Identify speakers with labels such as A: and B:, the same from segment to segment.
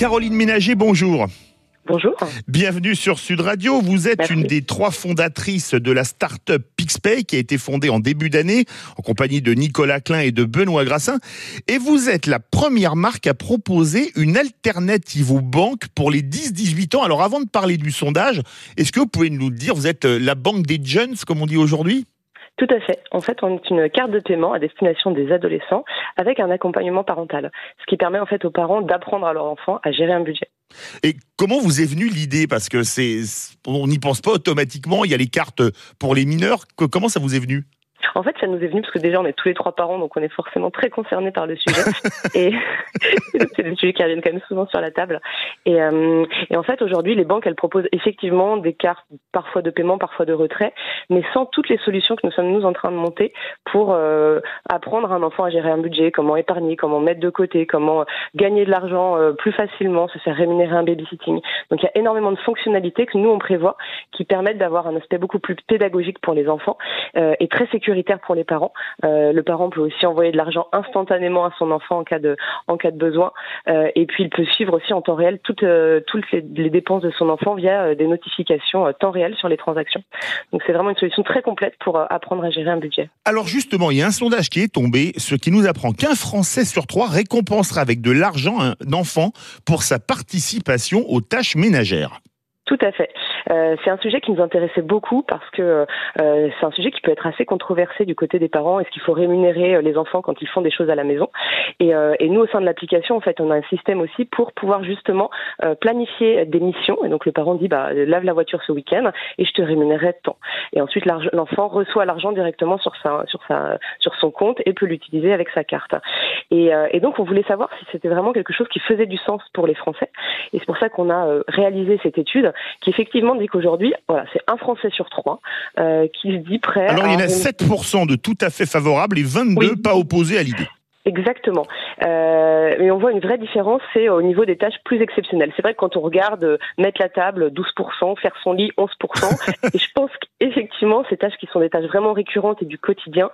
A: Caroline Ménager, bonjour.
B: Bonjour.
A: Bienvenue sur Sud Radio. Vous êtes
B: Merci.
A: une des 3 fondatrices de la start-up PixPay qui a été fondée en début d'année en compagnie de Nicolas Klein et de Benoît Grassin. Et vous êtes la première marque à proposer une alternative aux banques pour les 10-18 ans. Alors avant de parler du sondage, est-ce que vous pouvez nous dire, vous êtes la banque des jeunes, comme on dit aujourd'hui ?
B: Tout à fait. En fait, on est une carte de paiement à destination des adolescents avec un accompagnement parental, ce qui permet en fait aux parents d'apprendre à leur enfant à gérer un budget.
A: Et comment vous est venue l'idée ? Parce que on n'y pense pas automatiquement, il y a les cartes pour les mineurs. Comment ça vous est venu ?
B: En fait, ça nous est venu parce que déjà, on est tous les 3 parents, donc on est forcément très concernés par le sujet. Et c'est des sujets qui reviennent quand même souvent sur la table. Et en fait, aujourd'hui, les banques, elles proposent effectivement des cartes, parfois de paiement, parfois de retrait, mais sans toutes les solutions que nous sommes en train de monter pour apprendre à un enfant à gérer un budget, comment épargner, comment mettre de côté, comment gagner de l'argent plus facilement, se faire rémunérer un babysitting. Donc, il y a énormément de fonctionnalités que nous, on prévoit qui permettent d'avoir un aspect beaucoup plus pédagogique pour les enfants et très sécuritaire pour les parents. Le parent peut aussi envoyer de l'argent instantanément à son enfant en cas de besoin. Et puis, il peut suivre aussi en temps réel toutes les dépenses de son enfant via des notifications temps réel sur les transactions. Donc, c'est vraiment une solution très complète pour apprendre à gérer un budget.
A: Alors justement, il y a un sondage qui est tombé, ce qui nous apprend qu'un Français sur 3 récompensera avec de l'argent un enfant pour sa participation aux tâches ménagères.
B: Tout à fait. C'est un sujet qui nous intéressait beaucoup parce que c'est un sujet qui peut être assez controversé du côté des parents. Est-ce qu'il faut rémunérer les enfants quand ils font des choses à la maison ? Et nous, au sein de l'application, en fait, on a un système aussi pour pouvoir justement planifier des missions. Et donc, le parent dit, lave la voiture ce week-end et je te rémunérerai tant. Et ensuite, l'enfant reçoit l'argent directement sur son compte et peut l'utiliser avec sa carte. Et donc, on voulait savoir si c'était vraiment quelque chose qui faisait du sens pour les Français. Et c'est pour ça qu'on a réalisé cette étude qui effectivement dit qu'aujourd'hui, voilà, c'est un Français sur 3 qui se dit prêt.
A: Alors il y en a 7% de tout à fait favorables et 22 pas opposés à l'idée.
B: Exactement. Mais on voit une vraie différence, c'est au niveau des tâches plus exceptionnelles. C'est vrai que quand on regarde mettre la table, 12%, faire son lit, 11%, et je pense qu'effectivement, ces tâches qui sont des tâches vraiment récurrentes et du quotidien,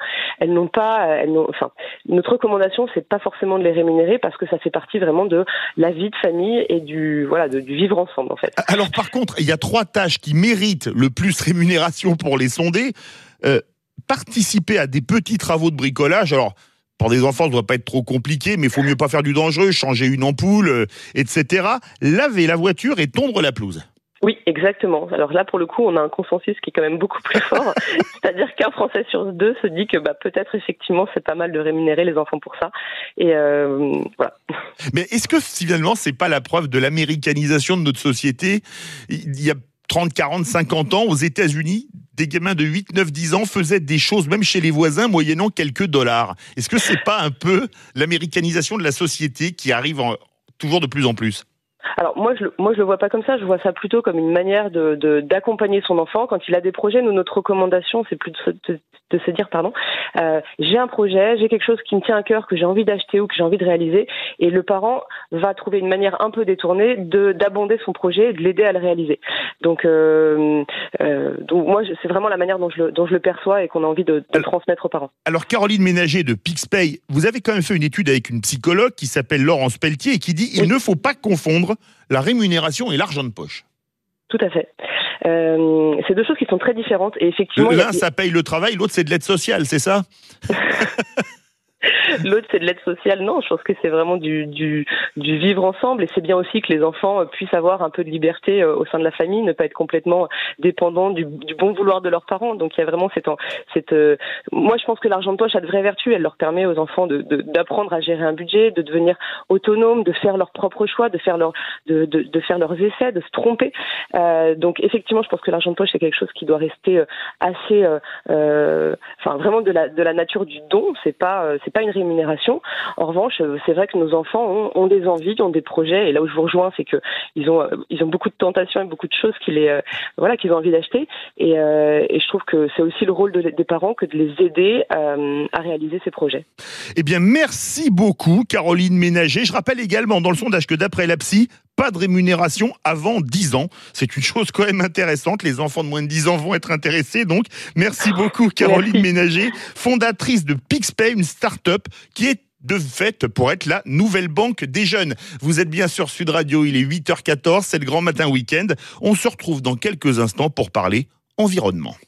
B: notre recommandation, c'est pas forcément de les rémunérer parce que ça fait partie vraiment de la vie de famille et du vivre ensemble, en fait.
A: Alors par contre, il y a 3 tâches qui méritent le plus rémunération pour les sondés. Participer à des petits travaux de bricolage, alors pour des enfants, ça ne doit pas être trop compliqué, mais il faut mieux pas faire du dangereux, changer une ampoule, etc. Laver la voiture et tondre la pelouse.
B: Oui, exactement. Alors là, pour le coup, on a un consensus qui est quand même beaucoup plus fort. C'est-à-dire qu'un Français sur 2 se dit que peut-être effectivement c'est pas mal de rémunérer les enfants pour ça. Et voilà.
A: Mais est-ce que finalement c'est pas la preuve de l'américanisation de notre société ? Il y a 30, 40, 50 ans, aux États-Unis, des gamins de 8, 9, 10 ans faisaient des choses, même chez les voisins, moyennant quelques dollars. Est-ce que c'est pas un peu l'américanisation de la société qui arrive toujours de plus en plus ?
B: Alors moi je le vois pas comme ça, je vois ça plutôt comme une manière d'accompagner son enfant quand il a des projets. Nous, notre recommandation, c'est plus de se dire j'ai un projet, j'ai quelque chose qui me tient à cœur, que j'ai envie d'acheter ou que j'ai envie de réaliser, et le parent va trouver une manière un peu détournée d'abonder son projet et de l'aider à le réaliser. Donc moi c'est vraiment la manière dont je le perçois et qu'on a envie de transmettre aux parents.
A: Alors Caroline Ménager de PixPay, vous avez quand même fait une étude avec une psychologue qui s'appelle Laurence Pelletier et qui dit il ne faut pas confondre la rémunération et l'argent de poche.
B: Tout à fait. C'est 2 choses qui sont très différentes et effectivement.
A: L'un, ça paye le travail, l'autre, c'est de l'aide sociale, c'est ça ?
B: L'autre, c'est de l'aide sociale. Non, je pense que c'est vraiment du vivre ensemble, et c'est bien aussi que les enfants puissent avoir un peu de liberté au sein de la famille, ne pas être complètement dépendants du bon vouloir de leurs parents. Donc il y a vraiment moi je pense que l'argent de poche a de vraies vertus. Elle leur permet aux enfants d'apprendre à gérer un budget, de devenir autonomes, de faire leurs propres choix, de faire leurs essais, de se tromper. Donc effectivement, je pense que l'argent de poche c'est quelque chose qui doit rester assez, vraiment de la nature du don. C'est pas une rémunération. En revanche, c'est vrai que nos enfants ont des envies, ont des projets, et là où je vous rejoins, c'est que ils ont beaucoup de tentations et beaucoup de choses qu'ils ont envie d'acheter, et je trouve que c'est aussi le rôle des parents que de les aider à réaliser ces projets.
A: Eh bien, merci beaucoup Caroline Ménager. Je rappelle également dans le sondage que d'après la psy, pas de rémunération avant 10 ans. C'est une chose quand même intéressante. Les enfants de moins de 10 ans vont être intéressés. Donc, merci beaucoup Caroline Ménager, fondatrice de PixPay, une start-up qui est de fait pour être la nouvelle banque des jeunes. Vous êtes bien sur Sud Radio, il est 8h14, c'est le grand matin week-end. On se retrouve dans quelques instants pour parler environnement.